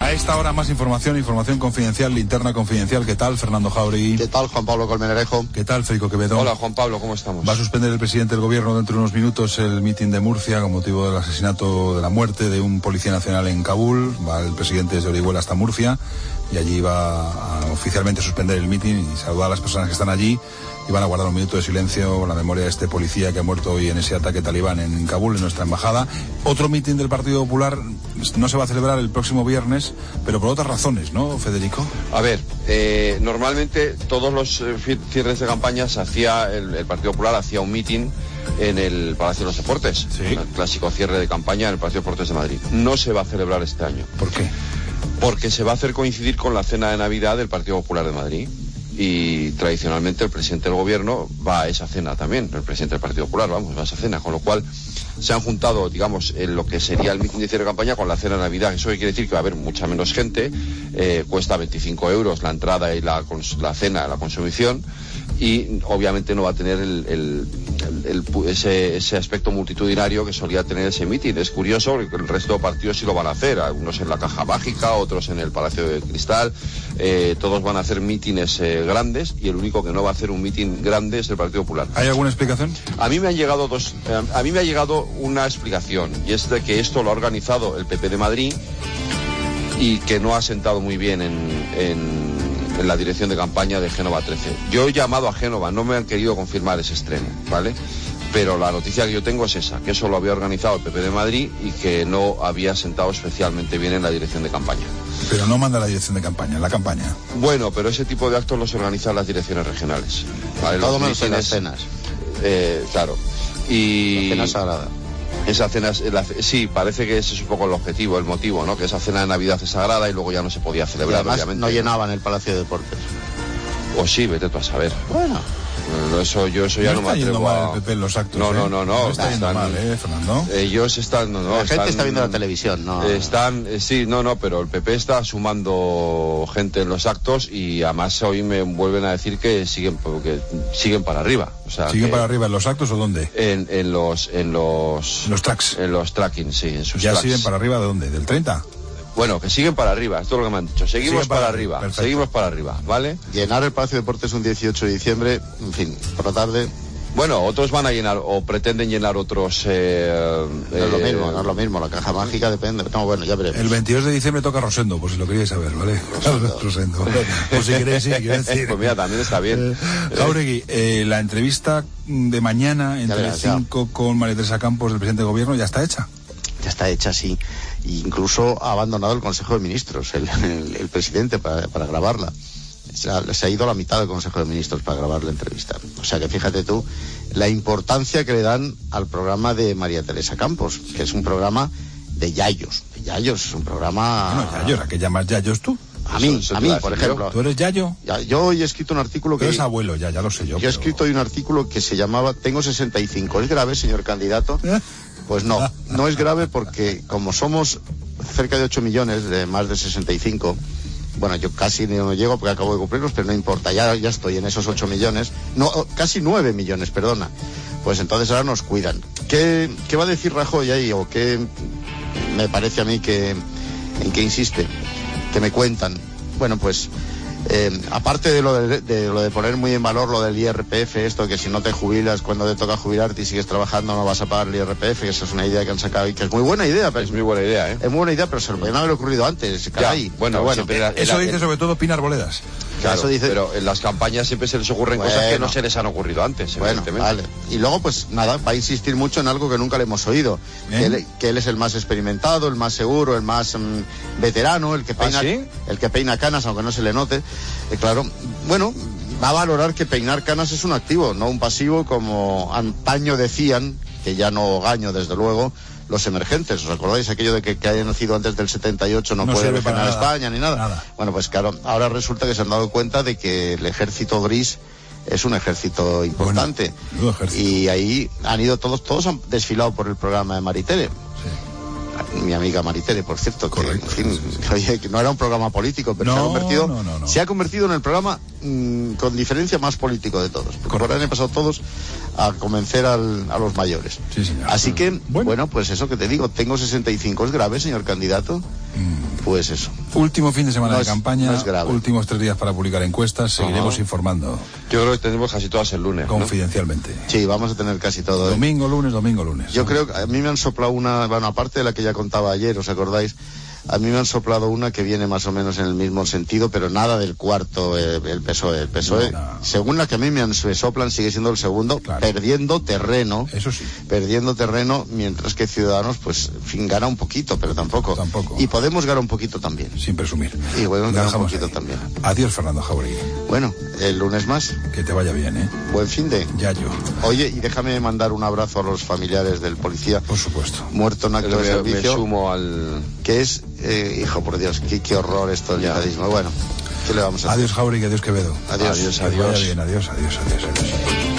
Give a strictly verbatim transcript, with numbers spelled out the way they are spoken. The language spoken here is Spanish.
A esta hora más información, información confidencial, linterna confidencial. ¿Qué tal, Fernando Jauregui? ¿Qué tal, Juan Pablo Colmenarejo? ¿Qué tal, Federico Quevedo? Hola, Juan Pablo, ¿cómo estamos? Va a suspender el presidente del gobierno dentro de unos minutos el mitin de Murcia con motivo del asesinato, de la muerte de un policía nacional en Kabul. Va el presidente desde Orihuela hasta Murcia y allí va a oficialmente suspender el mitin y saludar a las personas que están allí. Y van a guardar un minuto de silencio con la memoria de este policía que ha muerto hoy en ese ataque talibán en Kabul, en nuestra embajada. Otro mitin del Partido Popular no se va a celebrar el próximo viernes, pero por otras razones, ¿no, Federico? A ver, eh, normalmente todos los eh, cierres de campaña se hacía, el, el Partido Popular hacía un mitin en el Palacio de los Deportes. Sí. El clásico cierre de campaña en el Palacio de Deportes de Madrid. No se va a celebrar este año. ¿Por qué? Porque se va a hacer coincidir con la cena de Navidad del Partido Popular de Madrid. Y tradicionalmente el presidente del gobierno va a esa cena también, el presidente del Partido Popular, vamos, va a esa cena, con lo cual se han juntado, digamos, en lo que sería el mitin de cierre de campaña con la cena de Navidad. Eso quiere decir que va a haber mucha menos gente, eh, cuesta veinticinco euros la entrada y la, la cena, la consumición, y obviamente no va a tener el, el, el, el, ese, ese aspecto multitudinario que solía tener ese mitin. Es curioso porque el resto de partidos sí lo van a hacer, algunos en la Caja Mágica, otros en el Palacio de Cristal, eh, todos van a hacer mítines eh, grandes, y el único que no va a hacer un mitin grande es el Partido Popular. ¿Hay alguna explicación? A mí me han llegado dos, eh, a mí me ha llegado una explicación, y es de que esto lo ha organizado el P P de Madrid y que no ha sentado muy bien en, en en la dirección de campaña de Génova trece. Yo he llamado a Génova, no me han querido confirmar ese estreno, ¿vale? Pero la noticia que yo tengo es esa, que eso lo había organizado el P P de Madrid y que no había sentado especialmente bien en la dirección de campaña. Pero no manda la dirección de campaña, la campaña. Bueno, pero ese tipo de actos los organizan las direcciones regionales, ¿vale? Todo menos en las cenas. Eh, claro. Y... La cena sagrada. Esa cena, la, sí, parece que ese es un poco el objetivo, el motivo, ¿no? Que esa cena de Navidad es sagrada y luego ya no se podía celebrar, y además, obviamente. no llenaban el Palacio de Deportes. O sí, vete tú a saber. Bueno. Eso, yo eso ya no, no me atrevo a... el P P en los actos, no, ¿eh? no, no, no. No está yendo están, mal, ¿eh, Fernando? Ellos están... No, no, la gente están, está viendo la televisión, ¿no? Están, eh, sí, no, no, pero el P P está sumando gente en los actos y además hoy me vuelven a decir que siguen que siguen para arriba. O sea, ¿siguen que, para arriba en los actos o dónde? En, en los... En los, los tracks. En los tracking, sí, en sus ¿Ya tracks. siguen para arriba de dónde? ¿Del treinta? Bueno, que siguen para arriba, esto es lo que me han dicho. Seguimos Siguen para, para arriba, perfecto. seguimos para arriba, ¿vale? Llenar el Palacio de Deportes un dieciocho de diciembre, en fin, por la tarde... Bueno, otros van a llenar, o pretenden llenar otros... Eh, no es lo eh, mismo, no es lo mismo, la Caja Mágica depende... No, bueno, ya veremos. El veintidós de diciembre toca Rosendo, por si lo queríais saber, ¿vale? Rosendo. Rosendo. Por si queréis, sí, quiero decir. Pues mira, también está bien. Eh, Jauregui, eh, la entrevista de mañana en Telecinco con María Teresa Campos, del presidente de gobierno, ¿ya está hecha? Ya está hecha, sí. E incluso ha abandonado el Consejo de Ministros, el, el, el presidente, para, para grabarla. Se ha, se ha ido a la mitad del Consejo de Ministros para grabar la entrevista. O sea que fíjate tú la importancia que le dan al programa de María Teresa Campos, que es un programa de yayos. De yayos, es un programa... Bueno, yayos, ¿a qué llamas yayos tú? A mí, a mí, por ejemplo. ¿Tú eres yayo? Ya, yo hoy he escrito un artículo que... Tú eres abuelo, ya, ya lo sé yo. Yo pero... he escrito hoy un artículo que se llamaba Tengo sesenta y cinco. ¿Es grave, señor candidato? ¿Eh? Pues no, no es grave porque como somos cerca de ocho millones de más de sesenta y cinco, bueno, yo casi no llego porque acabo de cumplirlos, pero no importa, ya, ya estoy en esos ocho millones, no, casi nueve millones, perdona. Pues entonces ahora nos cuidan. ¿Qué, qué va a decir Rajoy ahí? ¿O qué me parece a mí que en qué insiste? Que me cuentan. Bueno, pues... Eh, aparte de lo de, de lo de poner muy en valor lo del I R P F, esto que si no te jubilas cuando te toca jubilarte y sigues trabajando no vas a pagar el I R P F, que esa es una idea que han sacado y que es muy buena idea. Pero es muy buena idea, ¿eh? Es muy buena idea, pero se lo podían haber ocurrido antes, caray. Ya, bueno, bueno. era, eso era, dice era, sobre todo Pinar Boledas. Claro, eso dice... pero en las campañas siempre se les ocurren bueno, cosas que no se les han ocurrido antes, bueno, vale. Y luego, pues nada, va a insistir mucho en algo que nunca le hemos oído. Que él, que él es el más experimentado, el más seguro, el más um, veterano, el que peina, ¿Ah, sí? el que peina canas, aunque no se le note. Eh, claro, bueno, va a valorar que peinar canas es un activo, no un pasivo, como antaño decían, que ya no gaño desde luego, los emergentes. ¿Os acordáis aquello de que, que haya nacido antes del setenta y ocho no, no puede regenerar España ni nada? nada? Bueno, pues claro, ahora resulta que se han dado cuenta de que el ejército gris es un ejército importante. Bueno, ejército. Y ahí han ido todos, todos han desfilado por el programa de Maritere. Sí. Mi amiga Maritere, por cierto, correcto, que, en fin, sí, sí. Oye, que no era un programa político, pero no, se ha convertido, no, no, no. se ha convertido en el programa mmm, con diferencia más político de todos. Porque por el año pasado todos a convencer al, a los mayores. Sí, señor. Así que, bueno. Bueno. pues eso que te digo, tengo sesenta y cinco, ¿es grave, señor candidato? Mm. Pues eso. Último fin de semana No de es- campaña, no es grave. últimos tres días para publicar encuestas, seguiremos Ajá. informando Yo creo que tenemos casi todas el lunes, ¿no? confidencialmente. Sí, vamos a tener casi todo. ¿eh? Domingo, lunes, domingo, lunes. Yo ¿no? creo que a mí me han soplado una, bueno, aparte de la que ya contaba ayer, ¿os acordáis? A mí me han soplado una que viene más o menos en el mismo sentido, pero nada del cuarto, eh, el P S O E. El P S O E, No, no. según la que a mí me, han, me soplan, sigue siendo el segundo, Claro. perdiendo terreno. Eso sí. Perdiendo terreno, mientras que Ciudadanos, pues, en fin, gana un poquito, pero tampoco. Tampoco. Y Podemos ganar un poquito también. Sin presumir. Y Podemos Lo ganar un dejamos poquito ahí. también. Adiós, Fernando Jauregui. Bueno, el lunes más. Que te vaya bien, ¿eh? Buen fin de. Ya yo. Oye, y déjame mandar un abrazo a los familiares del policía Por supuesto. muerto en acto de Me, me servicio, sumo al... que es, eh, hijo por Dios, qué, qué horror esto del Ya. yihadismo. Bueno, ¿qué le vamos a hacer? Adiós, Jauregui, adiós, Quevedo. Adiós. Adiós, Que te vaya adiós. bien, adiós, adiós, adiós, adiós.